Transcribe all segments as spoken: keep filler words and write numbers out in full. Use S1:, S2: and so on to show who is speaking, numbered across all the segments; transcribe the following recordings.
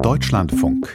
S1: Deutschlandfunk.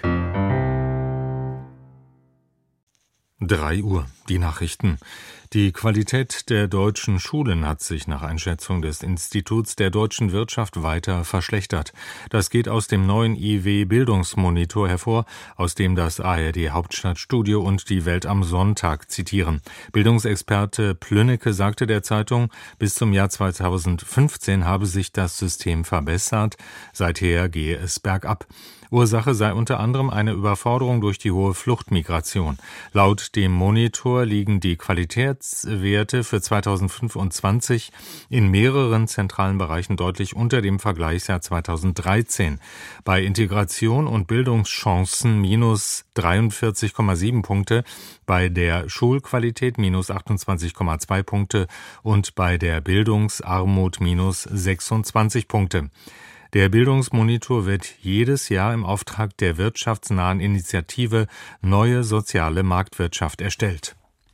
S2: drei Uhr, die Nachrichten. Die Qualität der deutschen Schulen hat sich nach Einschätzung des Instituts der deutschen Wirtschaft weiter verschlechtert. Das geht aus dem neuen I W-Bildungsmonitor hervor, aus dem das A R D-Hauptstadtstudio und die Welt am Sonntag zitieren. Bildungsexperte Plünnecke sagte der Zeitung, bis zum Jahr zweitausendfünfzehn habe sich das System verbessert, seither gehe es bergab. Ursache sei unter anderem eine Überforderung durch die hohe Fluchtmigration. Laut dem Monitor liegen die Qualitätswerte für zweitausendfünfundzwanzig in mehreren zentralen Bereichen deutlich unter dem Vergleichsjahr zweitausenddreizehn. Bei Integration und Bildungschancen minus dreiundvierzig Komma sieben Punkte, bei der Schulqualität minus achtundzwanzig Komma zwei Punkte und bei der Bildungsarmut minus sechsundzwanzig Punkte. Der Bildungsmonitor wird jedes Jahr im Auftrag der wirtschaftsnahen Initiative Neue Soziale Marktwirtschaft erstellt.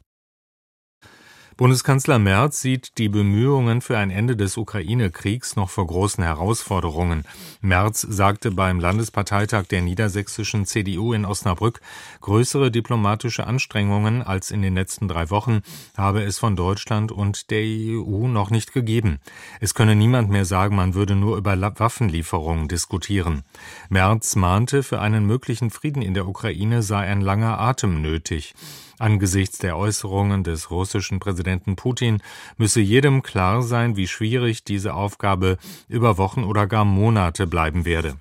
S2: Bundeskanzler Merz sieht die Bemühungen für ein Ende des Ukraine-Kriegs noch vor großen Herausforderungen. Merz sagte beim Landesparteitag der niedersächsischen C D U in Osnabrück, größere diplomatische Anstrengungen als in den letzten drei Wochen habe es von Deutschland und der E U noch nicht gegeben. Es könne niemand mehr sagen, man würde nur über Waffenlieferungen diskutieren. Merz mahnte, für einen möglichen Frieden in der Ukraine sei ein langer Atem nötig. Angesichts der Äußerungen des russischen Präsidenten Putin müsse jedem klar sein, wie schwierig diese Aufgabe über Wochen oder gar Monate bleiben werde.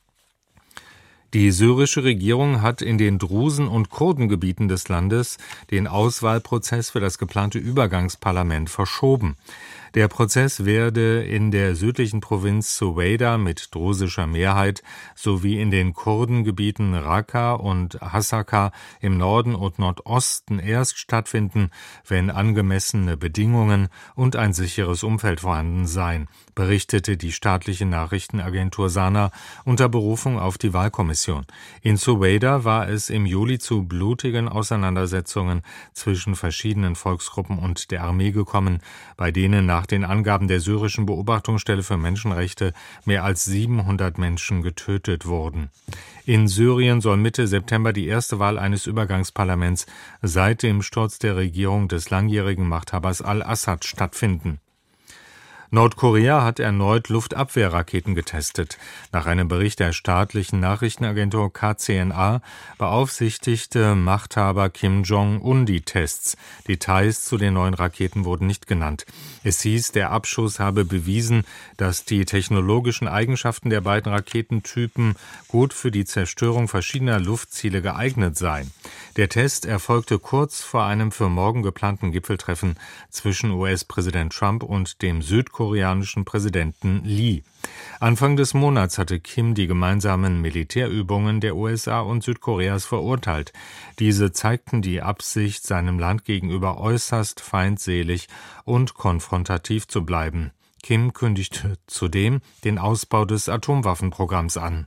S2: Die syrische Regierung hat in den Drusen- und Kurdengebieten des Landes den Auswahlprozess für das geplante Übergangsparlament verschoben. Der Prozess werde in der südlichen Provinz Suwayda mit drusischer Mehrheit sowie in den Kurdengebieten Raqqa und Hasaka im Norden und Nordosten erst stattfinden, wenn angemessene Bedingungen und ein sicheres Umfeld vorhanden seien, berichtete die staatliche Nachrichtenagentur Sana unter Berufung auf die Wahlkommission. In Suwayda war es im Juli zu blutigen Auseinandersetzungen zwischen verschiedenen Volksgruppen und der Armee gekommen, bei denen nach Nach den Angaben der syrischen Beobachtungsstelle für Menschenrechte mehr als siebenhundert Menschen getötet wurden. In Syrien soll Mitte September die erste Wahl eines Übergangsparlaments seit dem Sturz der Regierung des langjährigen Machthabers al-Assad stattfinden. Nordkorea hat erneut Luftabwehrraketen getestet. Nach einem Bericht der staatlichen Nachrichtenagentur K C N A beaufsichtigte Machthaber Kim Jong-un die Tests. Details zu den neuen Raketen wurden nicht genannt. Es hieß, der Abschuss habe bewiesen, dass die technologischen Eigenschaften der beiden Raketentypen gut für die Zerstörung verschiedener Luftziele geeignet seien. Der Test erfolgte kurz vor einem für morgen geplanten Gipfeltreffen zwischen U S-Präsident Trump und dem südkoreanischen Präsidenten Lee. Anfang des Monats hatte Kim die gemeinsamen Militärübungen der U S A und Südkoreas verurteilt. Diese zeigten die Absicht, seinem Land gegenüber äußerst feindselig und konfrontativ zu bleiben. Kim kündigte zudem den Ausbau des Atomwaffenprogramms an.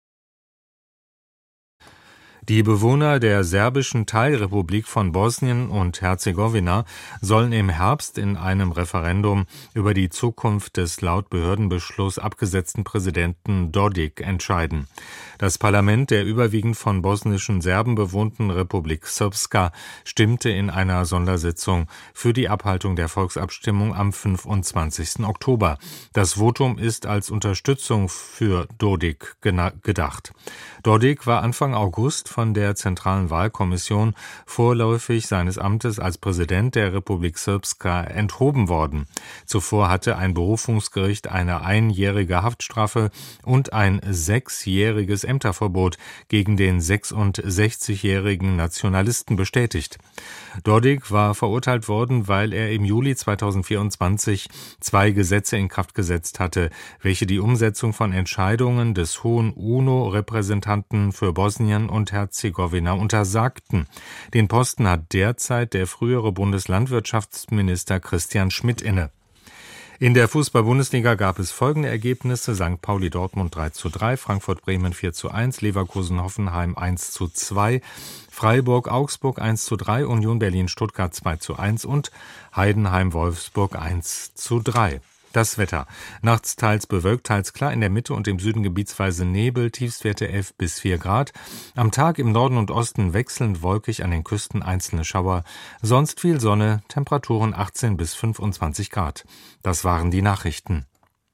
S2: Die Bewohner der serbischen Teilrepublik von Bosnien und Herzegowina sollen im Herbst in einem Referendum über die Zukunft des laut Behördenbeschluss abgesetzten Präsidenten Dodik entscheiden. Das Parlament der überwiegend von bosnischen Serben bewohnten Republik Srpska stimmte in einer Sondersitzung für die Abhaltung der Volksabstimmung am fünfundzwanzigsten Oktober. Das Votum ist als Unterstützung für Dodik gedacht. Dodik war Anfang August von der Zentralen Wahlkommission vorläufig seines Amtes als Präsident der Republik Srpska enthoben worden. Zuvor hatte ein Berufungsgericht eine einjährige Haftstrafe und ein sechsjähriges Ämterverbot gegen den sechsundsechzigjährigen Nationalisten bestätigt. Dodik war verurteilt worden, weil er im Juli zweitausendvierundzwanzig zwei Gesetze in Kraft gesetzt hatte, welche die Umsetzung von Entscheidungen des hohen UNO-Repräsentanten für Bosnien und Herzegowina untersagten. Den Posten hat derzeit der frühere Bundeslandwirtschaftsminister Christian Schmidt inne. In der Fußball-Bundesliga gab es folgende Ergebnisse: Sankt Pauli Dortmund drei zu drei, Frankfurt Bremen vier zu eins, Leverkusen Hoffenheim eins zu zwei, Freiburg Augsburg eins zu drei, Union Berlin Stuttgart zwei zu eins und Heidenheim Wolfsburg eins zu drei. Das Wetter. Nachts teils bewölkt, teils klar, in der Mitte und im Süden gebietsweise Nebel, Tiefstwerte elf bis vier Grad. Am Tag im Norden und Osten wechselnd wolkig, an den Küsten einzelne Schauer. Sonst viel Sonne, Temperaturen achtzehn bis fünfundzwanzig Grad. Das waren die Nachrichten.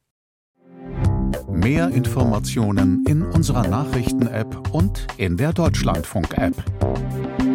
S1: Mehr Informationen in unserer Nachrichten-App und in der Deutschlandfunk-App.